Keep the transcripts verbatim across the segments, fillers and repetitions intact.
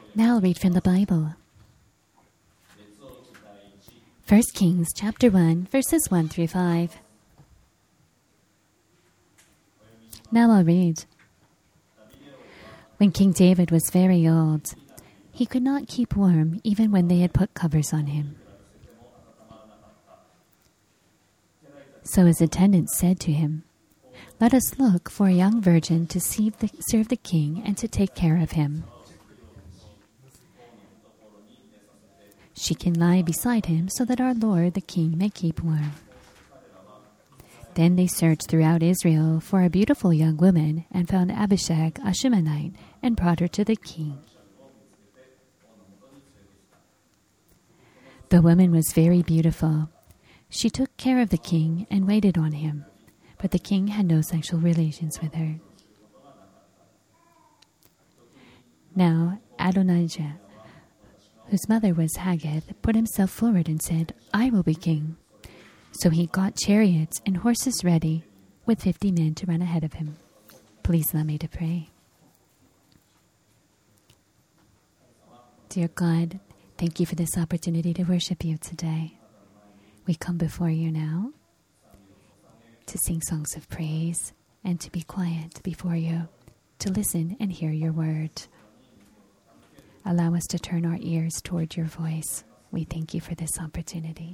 Now I'll read from the Bible. First Kings chapter one, verses one through five. Now I'll read. When King David was very old, he could not keep warm even when they had put covers on him. So his attendants said to him, "Let us look for a young virgin to serve the, serve the king and to take care of him. She can lie beside him so that our lord the king may keep warm." Then they searched throughout Israel for a beautiful young woman and found Abishag, a Shunammite, and brought her to the king. The woman was very beautiful. She took care of the king and waited on him, but the king had no sexual relations with her. Now Adonijah, whose mother was Haggith, put himself forward and said, "I will be king." So he got chariots and horses ready with fifty men to run ahead of him. Please allow me to pray. Dear God, thank you for this opportunity to worship you today. We come before you now to sing songs of praise and to be quiet before you, to listen and hear your word. Allow us to turn our ears toward your voice. We thank you for this opportunity.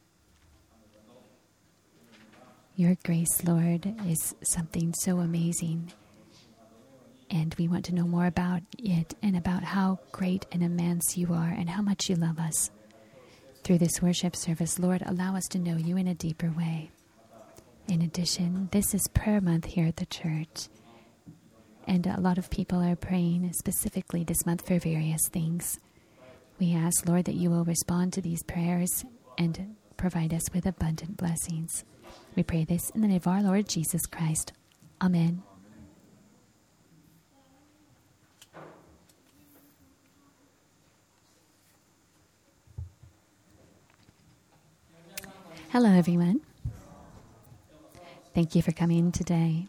Your grace, Lord, is something so amazing, and we want to know more about it and about how great and immense you are and how much you love us. Through this worship service, Lord, allow us to know you in a deeper way. In addition, this is prayer month here at the church, and a lot of people are praying specifically this month for various things. We ask, Lord, that you will respond to these prayers and provide us with abundant blessings. We pray this in the name of our Lord Jesus Christ. Amen. Hello, everyone. Thank you for coming today.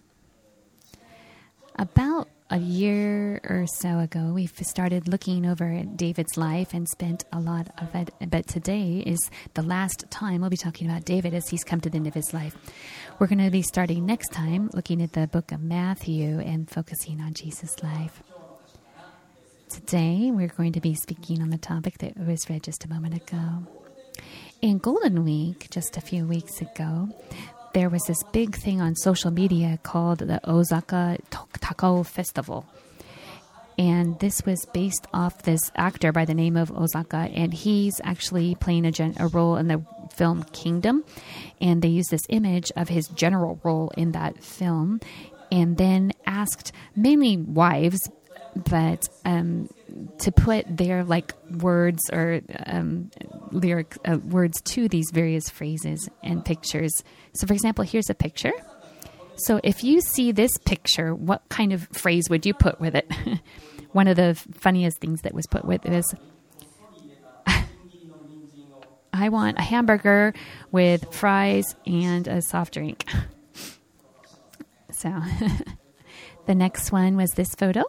About a year or so ago, we've started looking over at David's life and spent a lot of it. But today is the last time we'll be talking about David as he's come to the end of his life. We're going to be starting next time looking at the book of Matthew and focusing on Jesus' life. Today, we're going to be speaking on the topic that was read just a moment ago. In Golden Week, just a few weeks ago, there was this big thing on social media called the Osaka Takao Festival. And this was based off this actor by the name of Osaka, and he's actually playing a, gen- a role in the film Kingdom. And they used this image of his general role in that film, and then asked mainly wives, but um, to put their like words or um, lyric uh, words to these various phrases and pictures. So, for example, here's a picture. So, if you see this picture, what kind of phrase would you put with it? One of the funniest things that was put with it is, "I want a hamburger with fries and a soft drink." So, the next one was this photo.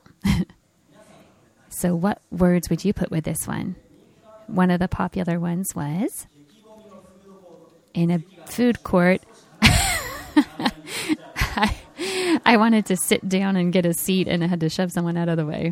So what words would you put with this one? One of the popular ones was, "In a food court, I, I wanted to sit down and get a seat and I had to shove someone out of the way."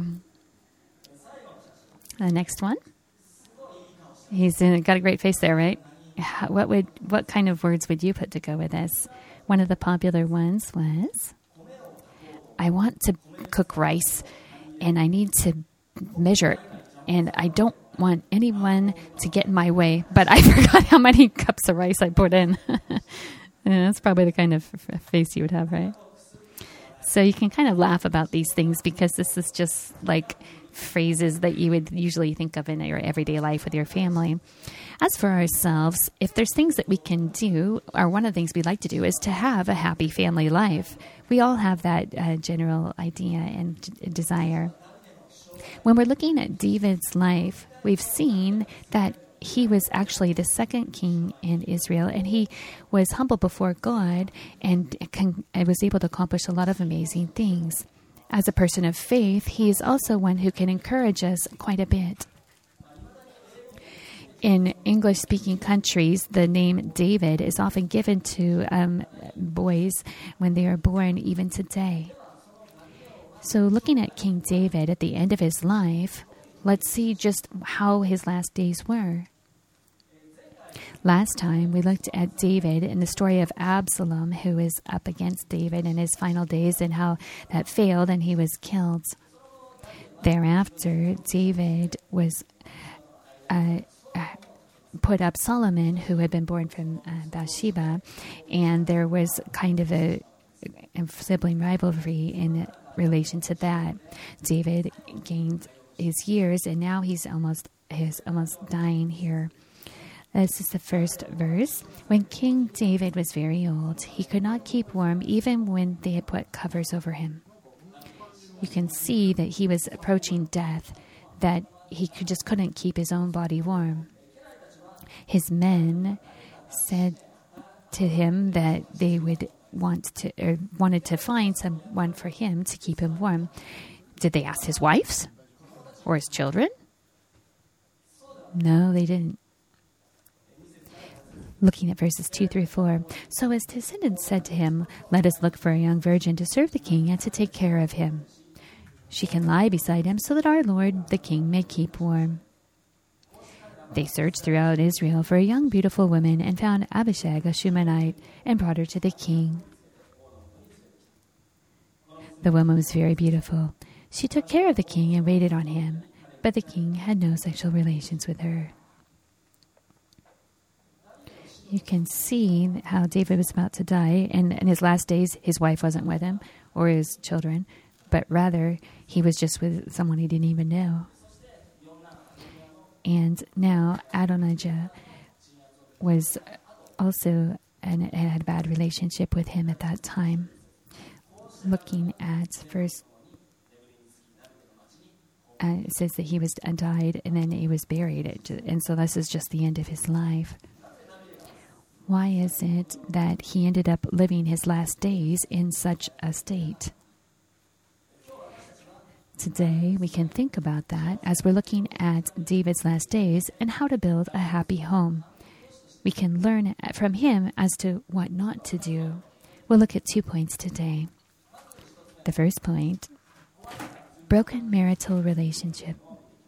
The next one. He's in, got a great face there, right? What would what kind of words would you put to go with this? One of the popular ones was, "I want to cook rice and I need to measure it, and I don't want anyone to get in my way, but I forgot how many cups of rice I put in." And that's probably the kind of face you would have, right? So you can kind of laugh about these things because this is just like phrases that you would usually think of in your everyday life with your family. As for ourselves, if there's things that we can do, or one of the things we like to do is to have a happy family life. We all have that uh, general idea and d- desire. When we're looking at David's life, we've seen that he was actually the second king in Israel, and he was humble before God and con- was able to accomplish a lot of amazing things. as a person of faith, he is also one who can encourage us quite a bit. In English-speaking countries, the name David is often given to um, boys when they are born, even today. So looking at King David at the end of his life, let's see just how his last days were. Last time, we looked at David and the story of Absalom, who was up against David in his final days, and how that failed and he was killed. Thereafter, David was uh, put up Solomon, who had been born from uh, Bathsheba, and there was kind of a, a sibling rivalry in relation to that. David gained his years, and now he's almost he's almost dying here. This is the first verse. When King David was very old, he could not keep warm even when they had put covers over him. You can see that he was approaching death, that he could, just couldn't keep his own body warm. His men said to him that they would want to or wanted to find someone for him to keep him warm. Did they ask his wives or his children? No, they didn't. Looking at verses two through four. So his descendants said to him, "Let us look for a young virgin to serve the king and to take care of him. She can lie beside him so that our Lord the king may keep warm." They searched throughout Israel for a young beautiful woman and found Abishag, a Shunammite, and brought her to the king. The woman was very beautiful. She took care of the king and waited on him, but the king had no sexual relations with her. You can see how David was about to die, and in his last days, his wife wasn't with him or his children, but rather he was just with someone he didn't even know. And now Adonijah was also and had a bad relationship with him at that time. Looking at first, uh, it says that he was uh, died and then he was buried, and so this is just the end of his life. Why is it that he ended up living his last days in such a state? Today, we can think about that as we're looking at David's last days and how to build a happy home. We can learn from him as to what not to do. We'll look at two points today. The first point, broken marital relationship.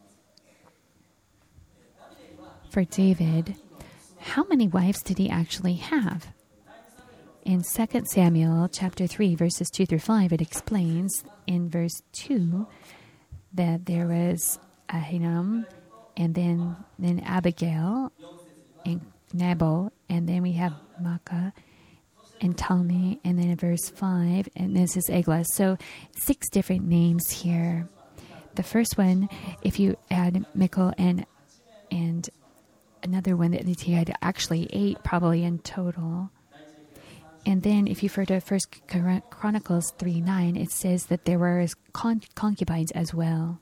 For David, how many wives did he actually have? In Second Samuel chapter three, verses two through five, it explains in verse two that there was Ahinoam, and then, then Abigail, and Nabal, and then we have Maacah, and Talmi, and then in verse five, and this is Eglah. So six different names here. The first one, if you add Michal and and another one, that he had actually eight probably in total. And then if you refer to First Chronicles three nine, it says that there were con- concubines as well.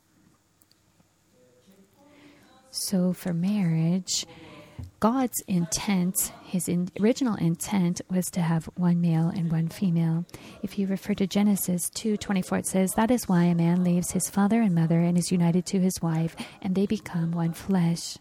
So for marriage, God's intent, his in- original intent was to have one male and one female. If you refer to Genesis two twenty-four, it says, "That is why a man leaves his father and mother and is united to his wife, and they become one flesh."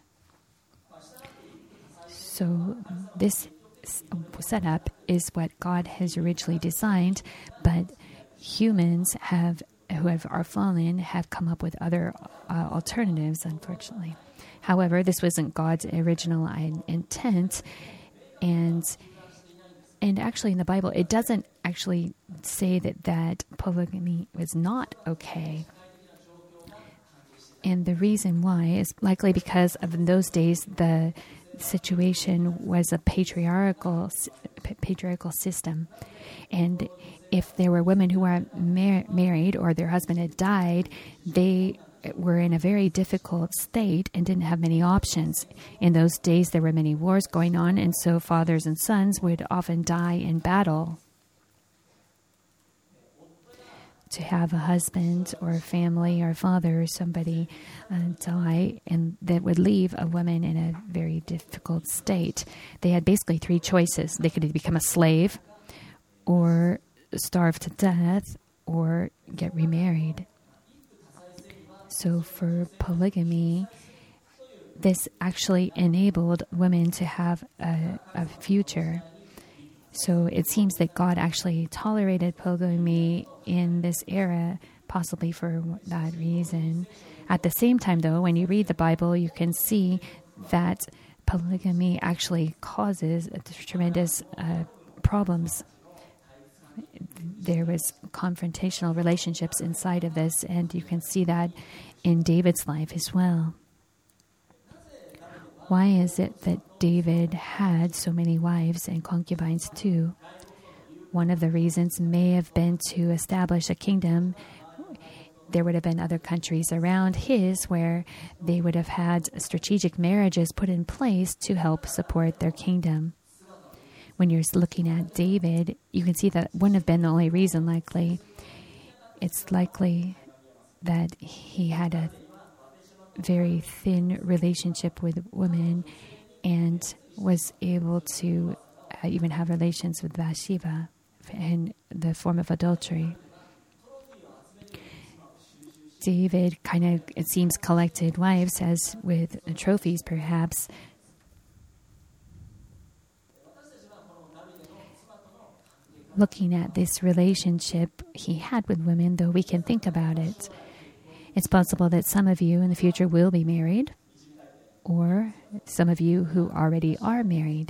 So this setup is what God has originally designed, but humans have, who have are fallen, have come up with other uh, alternatives, unfortunately. However, this wasn't God's original intent, and and actually in the Bible, it doesn't actually say that that polygamy was not okay. And the reason why is likely because of in those days the situation was a patriarchal patriarchal system, and if there were women who were mar- married or their husband had died, they were in a very difficult state and didn't have many options. In those days, there were many wars going on, and so fathers and sons would often die in battle. To have a husband or a family or a father or somebody uh, die, and that would leave a woman in a very difficult state. They had basically three choices. They could either become a slave or starve to death or get remarried. So for polygamy, this actually enabled women to have a, a future. So it seems that God actually tolerated polygamy in this era, possibly for that reason. At the same time, though, when you read the Bible, you can see that polygamy actually causes tremendous uh, problems. There was confrontational relationships inside of this, and you can see that in David's life as well. Why is it that David had so many wives and concubines too? One of the reasons may have been to establish a kingdom. There would have been other countries around his where they would have had strategic marriages put in place to help support their kingdom. When you're looking at David, you can see that wouldn't have been the only reason, likely. It's likely that he had a very thin relationship with women and was able to uh, even have relations with Bathsheba in the form of adultery. David kind of, it seems, collected wives as with trophies, perhaps. Looking at this relationship he had with women, though, we can think about it. It's possible that some of you in the future will be married, or some of you who already are married.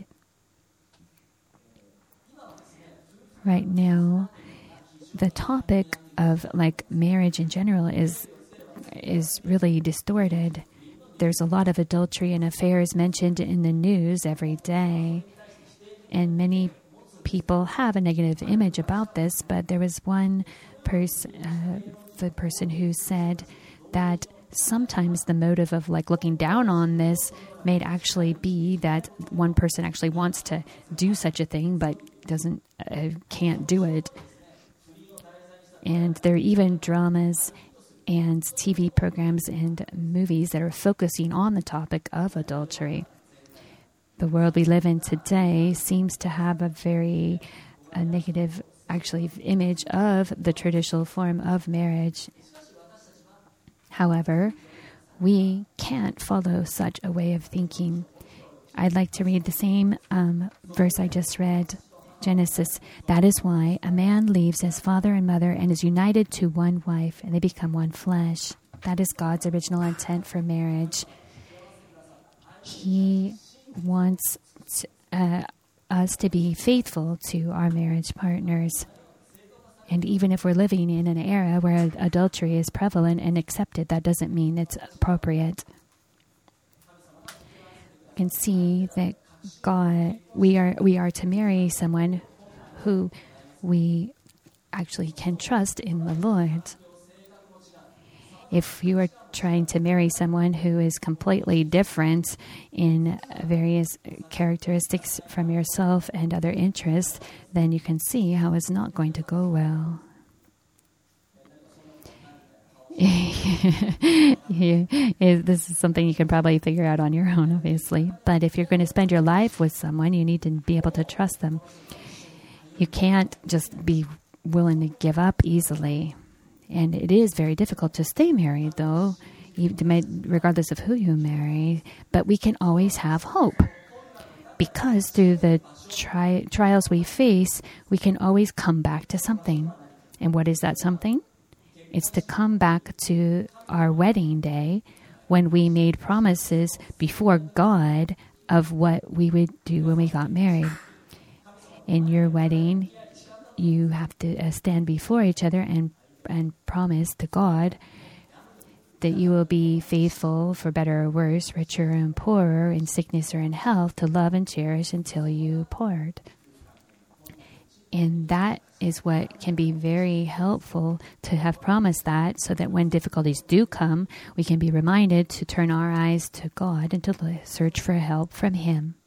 Right now, the topic of like marriage in general is is really distorted. There's a lot of adultery and affairs mentioned in the news every day, and many people have a negative image about this. But there was one person, uh, the person who said that sometimes the motive of like looking down on this may actually be that one person actually wants to do such a thing but doesn't uh, can't do it. And there are even dramas and T V programs and movies that are focusing on the topic of adultery. The world we live in today seems to have a very a negative, actually, image of the traditional form of marriage. However, we can't follow such a way of thinking. I'd like to read the same um, verse I just read. Genesis, that is why a man leaves his father and mother and is united to one wife, and they become one flesh. That is God's original intent for marriage. He wants to, uh, us to be faithful to our marriage partners. And even if we're living in an era where adultery is prevalent and accepted, that doesn't mean it's appropriate. You can see that God, we are we are to marry someone who we actually can trust in the Lord. If you are trying to marry someone who is completely different in various characteristics from yourself and other interests, then you can see how it's not going to go well. Yeah, this is something you can probably figure out on your own, obviously. But if you're going to spend your life with someone, you need to be able to trust them. You can't just be willing to give up easily. And it is very difficult to stay married, though, regardless of who you marry. But we can always have hope. Because through the tri- trials we face, we can always come back to something. And what is that something? It's to come back to our wedding day when we made promises before God of what we would do when we got married. In your wedding, you have to uh, stand before each other and and promise to God that you will be faithful for better or worse, richer and poorer, in sickness or in health, to love and cherish until you part. And that is what can be very helpful, to have promised that, so that when difficulties do come, we can be reminded to turn our eyes to God and to search for help from Him.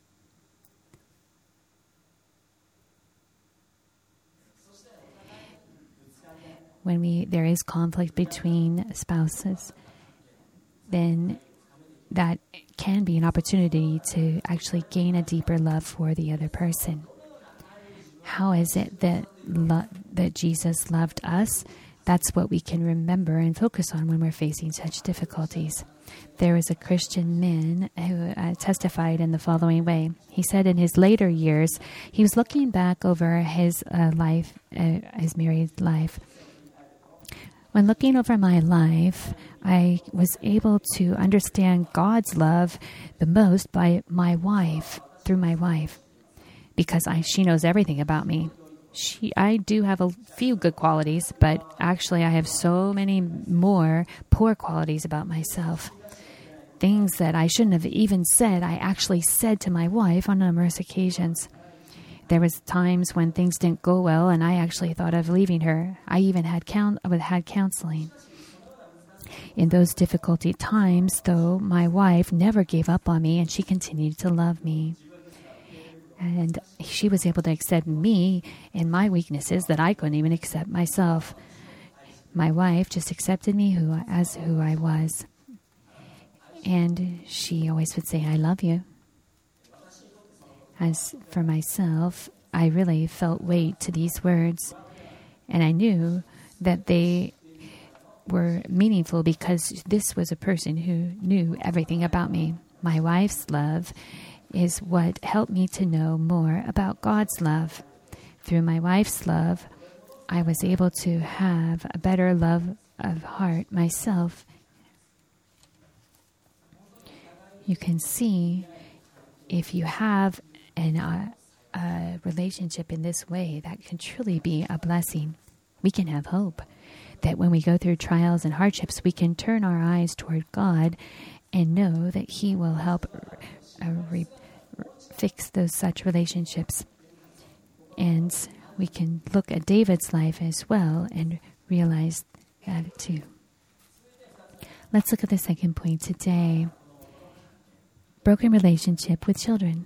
When we there is conflict between spouses, then that can be an opportunity to actually gain a deeper love for the other person. How is it that lo- that Jesus loved us, that's what we can remember and focus on when we're facing such difficulties. There was a Christian man who uh, testified in the following way. He said in his later years, he was looking back over his uh, life, uh, his married life. When looking over my life, I was able to understand God's love the most by my wife, through my wife, because I, she knows everything about me. She, I do have a few good qualities, but actually I have so many more poor qualities about myself. Things that I shouldn't have even said, I actually said to my wife on numerous occasions. There was times when things didn't go well, and I actually thought of leaving her. I even had count, had counseling. In those difficult times, though, my wife never gave up on me, and she continued to love me. And she was able to accept me and my weaknesses that I couldn't even accept myself. My wife just accepted me who as who I was. And she always would say, I love you. As for myself, I really felt weight to these words. And I knew that they were meaningful because this was a person who knew everything about me. My wife's love is what helped me to know more about God's love. Through my wife's love, I was able to have a better love of heart myself. You can see if you have an, uh, a relationship in this way, that can truly be a blessing. We can have hope that when we go through trials and hardships, we can turn our eyes toward God and know that He will help uh, re- fix those such relationships. And we can look at David's life as well and realize that too. Let's look at the second point today. Broken relationship with children.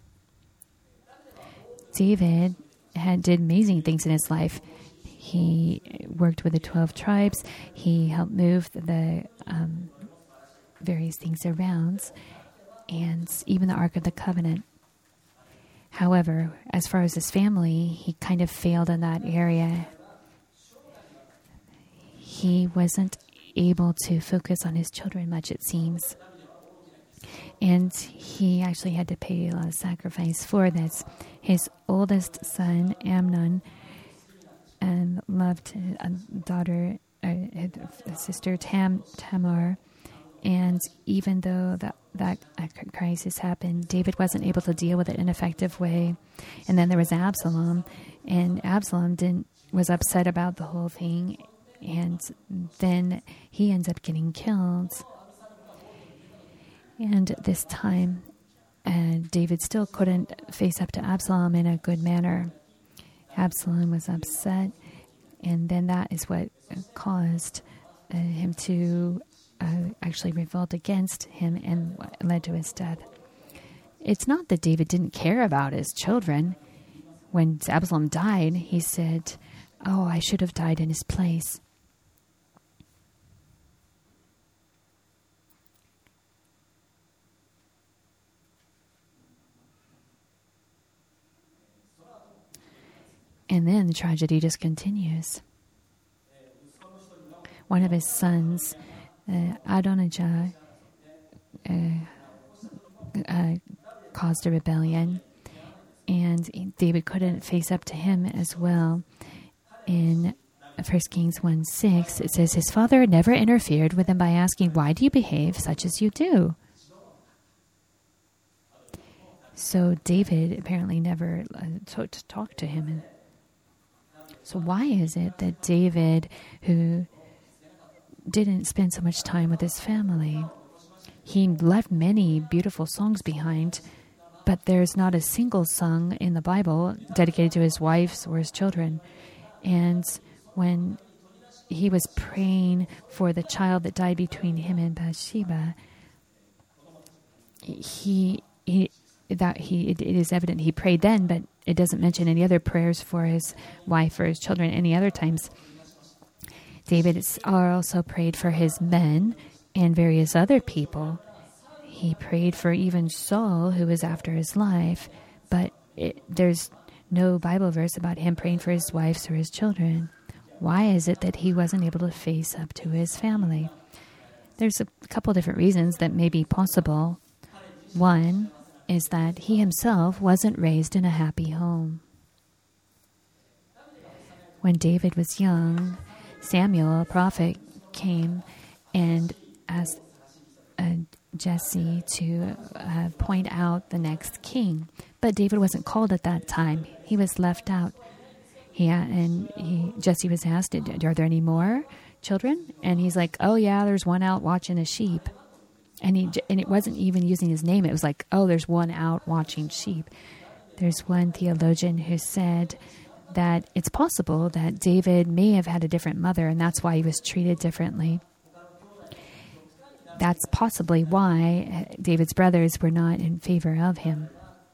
David had did amazing things in his life. He worked with the twelve tribes. He helped move the um, various things around, and even the Ark of the Covenant. However, as far as his family, he kind of failed in that area. He wasn't able to focus on his children much, it seems. And he actually had to pay a lot of sacrifice for this. His oldest son, Amnon, um, loved a daughter, uh, a sister, Tam, Tamar. And even though that, that crisis happened, David wasn't able to deal with it in an effective way. And then there was Absalom, and Absalom didn't was upset about the whole thing, and then he ends up getting killed. And this time, uh, David still couldn't face up to Absalom in a good manner. Absalom was upset, and then that is what caused uh, him to Uh, actually revolt against him and led to his death. It's not that David didn't care about his children. When Absalom died, he said, "Oh, I should have died in his place." And then the tragedy just continues. One of his sons, Uh, Adonijah, uh, uh, caused a rebellion, and David couldn't face up to him as well. In First Kings one six, it says, his father never interfered with him by asking, "Why do you behave such as you do?" So David apparently never uh, t- talked to him. So why is it that David, who didn't spend so much time with his family, he left many beautiful songs behind, but there's not a single song in the Bible dedicated to his wives or his children? And when he was praying for the child that died between him and Bathsheba, he he that he it, it is evident he prayed then, but it doesn't mention any other prayers for his wife or his children any other times. David also prayed for his men and various other people. He prayed for even Saul, who was after his life, but it, there's no Bible verse about him praying for his wives or his children. Why is it that he wasn't able to face up to his family? There's a couple different reasons that may be possible. One is that he himself wasn't raised in a happy home. When David was young, Samuel, a prophet, came and asked uh, Jesse to uh, point out the next king. But David wasn't called at that time. He was left out. He, and he, Jesse was asked, are there any more children? And he's like, oh yeah, there's one out watching the sheep. And he and it wasn't even using his name. It was like, oh, there's one out watching sheep. There's one theologian who said that it's possible that David may have had a different mother, and that's why he was treated differently. That's possibly why David's brothers were not in favor of him.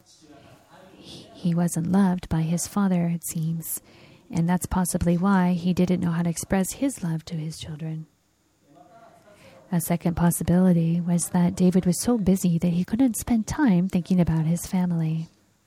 He wasn't loved by his father, it seems, and that's possibly why he didn't know how to express his love to his children. A second possibility was that David was so busy that he couldn't spend time thinking about his family.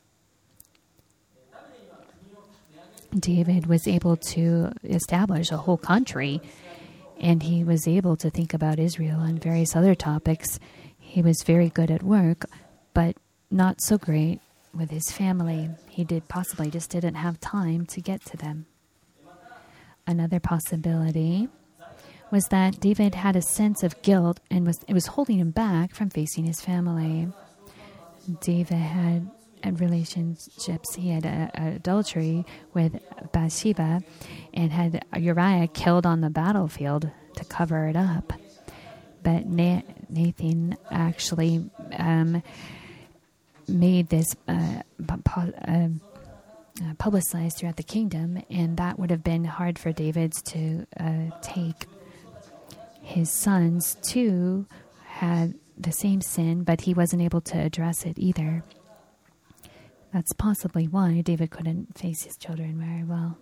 David was able to establish a whole country, and he was able to think about Israel and various other topics. He was very good at work, but not so great with his family. He did possibly just didn't have time to get to them. Another possibility was that David had a sense of guilt and was it was holding him back from facing his family. David had, had relationships. He had a, a adultery with Bathsheba and had Uriah killed on the battlefield to cover it up. But Na- Nathan actually um, made this uh, pu- uh, publicized throughout the kingdom, and that would have been hard for David to uh, take. His sons, too, had the same sin, but he wasn't able to address it either. That's possibly why David couldn't face his children very well.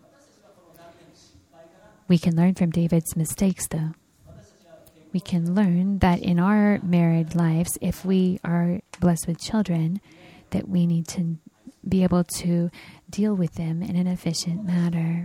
We can learn from David's mistakes, though. We can learn that in our married lives, if we are blessed with children, that we need to be able to deal with them in an efficient manner.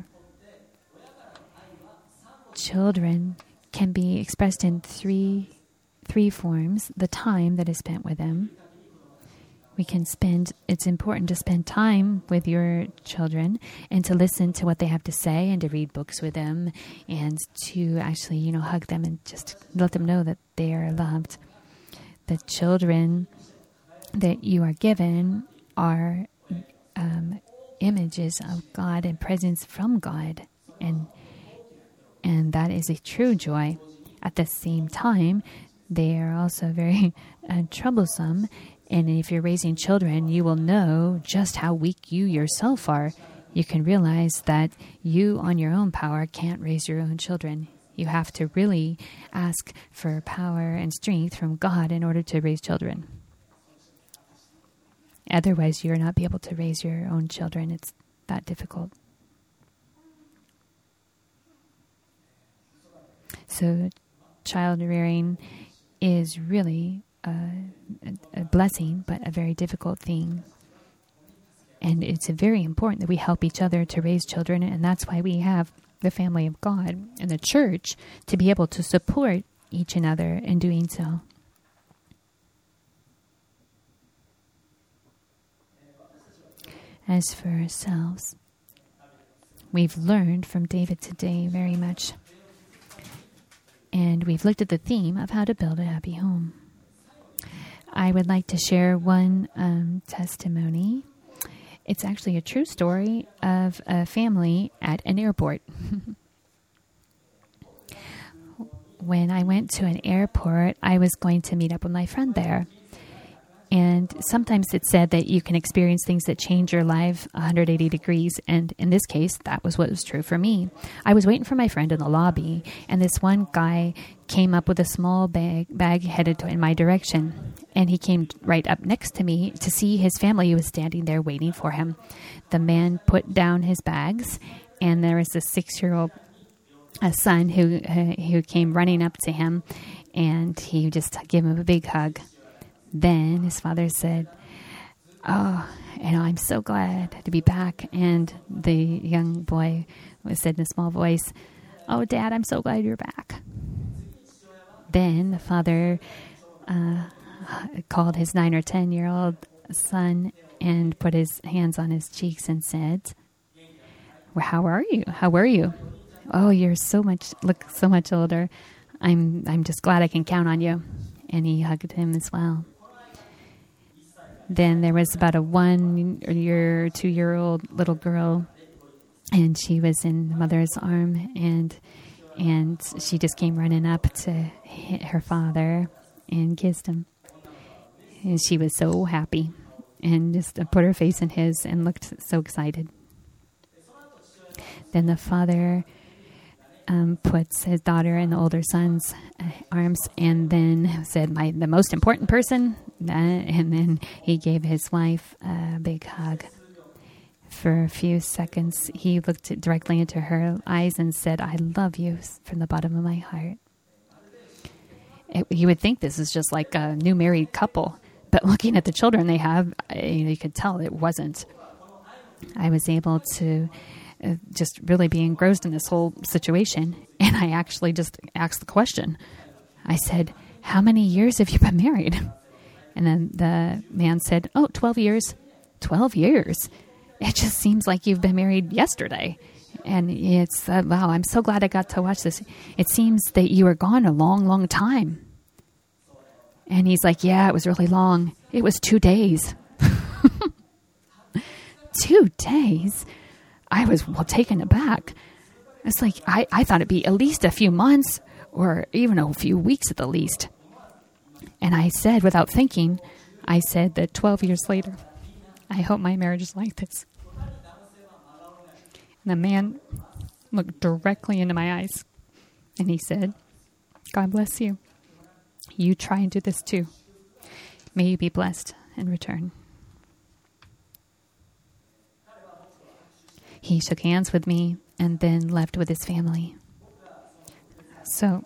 Children can be expressed in three three forms. The time that is spent with them. We can spend, it's important to spend time with your children and to listen to what they have to say and to read books with them and to actually, you know, hug them and just let them know that they are loved. The children that you are given are um, images of God and presence from God, and and that is a true joy. At the same time, they are also very uh, troublesome. And if you're raising children, you will know just how weak you yourself are. You can realize that you on your own power can't raise your own children. You have to really ask for power and strength from God in order to raise children. Otherwise, you'll not be able to raise your own children. It's that difficult. So child rearing is really a, a blessing, but a very difficult thing. And it's very important that we help each other to raise children, and that's why we have the family of God and the church to be able to support each another in doing so. As for ourselves, we've learned from David today very much. And we've looked at the theme of how to build a happy home. I would like to share one um, testimony. It's actually a true story of a family at an airport. When I went to an airport, I was going to meet up with my friend there. And sometimes it's said that you can experience things that change your life one hundred eighty degrees. And in this case, that was what was true for me. I was waiting for my friend in the lobby, and this one guy came up with a small bag, bag headed to, in my direction. And he came right up next to me to see his family who was standing there waiting for him. The man put down his bags, and there was a six-year-old a son who, uh, who came running up to him, and he just gave him a big hug. Then his father said, oh, you know, I'm so glad to be back. And the young boy said in a small voice, oh, Dad, I'm so glad you're back. Then the father uh, called his nine or ten-year-old son and put his hands on his cheeks and said, well, how are you? How were you? Oh, you're so much, look so much older. I'm I'm just glad I can count on you. And he hugged him as well. Then there was about a one year, two year old little girl, and she was in the mother's arm, and and she just came running up to hit her father and kissed him. And she was so happy and just put her face in his and looked so excited. Then the father um, puts his daughter in the older son's uh, arms and then said, "My the most important person." Uh, and then he gave his wife a big hug. For a few seconds, he looked directly into her eyes and said, "I love you from the bottom of my heart." It, you would think this is just like a new married couple, but looking at the children they have, you could tell it wasn't. I was able to uh, just really be engrossed in this whole situation, and I actually just asked the question. I said, "How many years have you been married?" And then the man said, "Oh, twelve years." twelve years? It just seems like you've been married yesterday. And it's, uh, wow, I'm so glad I got to watch this. It seems that you were gone a long, long time. And he's like, "Yeah, it was really long. It was two days. Two days? I was, well, taken aback. It's like, I, I thought it'd be at least a few months or even a few weeks at the least. And I said, without thinking, I said that twelve years later, I hope my marriage is like this." And the man looked directly into my eyes and he said, "God bless you. You try and do this too. May you be blessed in return." He shook hands with me and then left with his family. So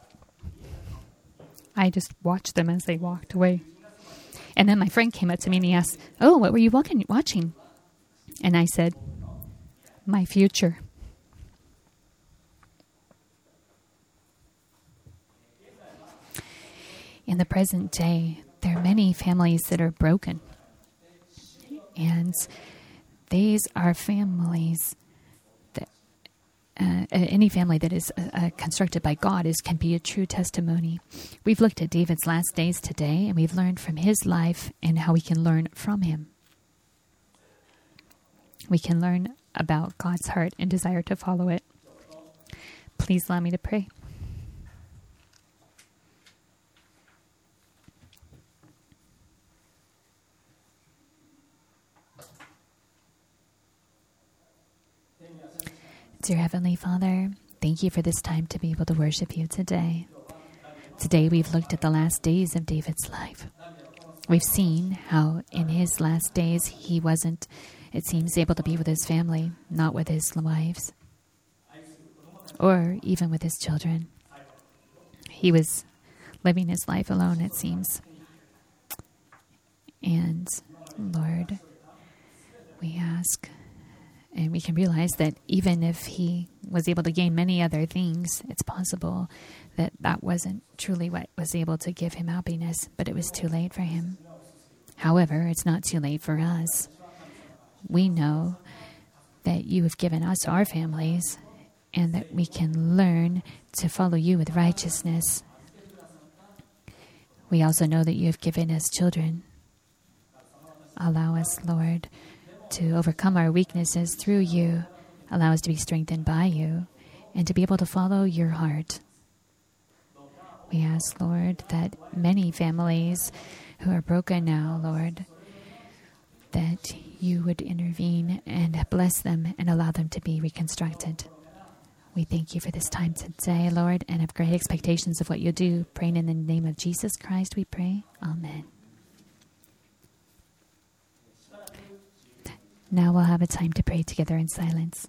I just watched them as they walked away. And then my friend came up to me and he asked, "Oh, what were you walking, watching?" And I said, "My future." In the present day, there are many families that are broken. And these are families that, uh, any family that is uh, constructed by God is can be a true testimony. We've looked at David's last days today, and we've learned from his life and how we can learn from him. We can learn about God's heart and desire to follow it. Please allow me to pray. Dear Heavenly Father, thank you for this time to be able to worship you today. Today we've looked at the last days of David's life. We've seen how in his last days he wasn't, it seems, able to be with his family, not with his wives, or even with his children. He was living his life alone, it seems. And Lord, we ask, and we can realize that even if he was able to gain many other things, it's possible that that wasn't truly what was able to give him happiness, but it was too late for him. However, it's not too late for us. We know that you have given us our families and that we can learn to follow you with righteousness. We also know that you have given us children. Allow us, Lord, to overcome our weaknesses through you. Allow us to be strengthened by you and to be able to follow your heart. We ask, Lord, that many families who are broken now, Lord, that you would intervene and bless them and allow them to be reconstructed. We thank you for this time today, Lord, and have great expectations of what you'll do. Praying in the name of Jesus Christ, we pray. Amen. Now we'll have a time to pray together in silence.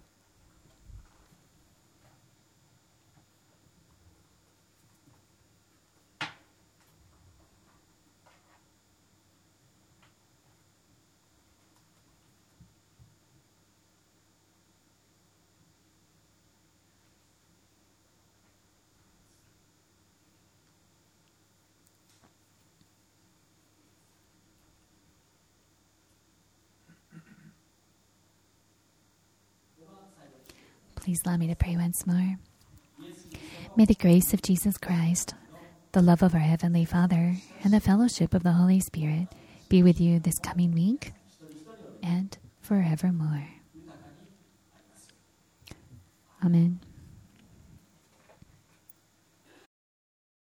Please allow me to pray once more. May the grace of Jesus Christ, the love of our Heavenly Father, and the fellowship of the Holy Spirit be with you this coming week and forevermore. Amen.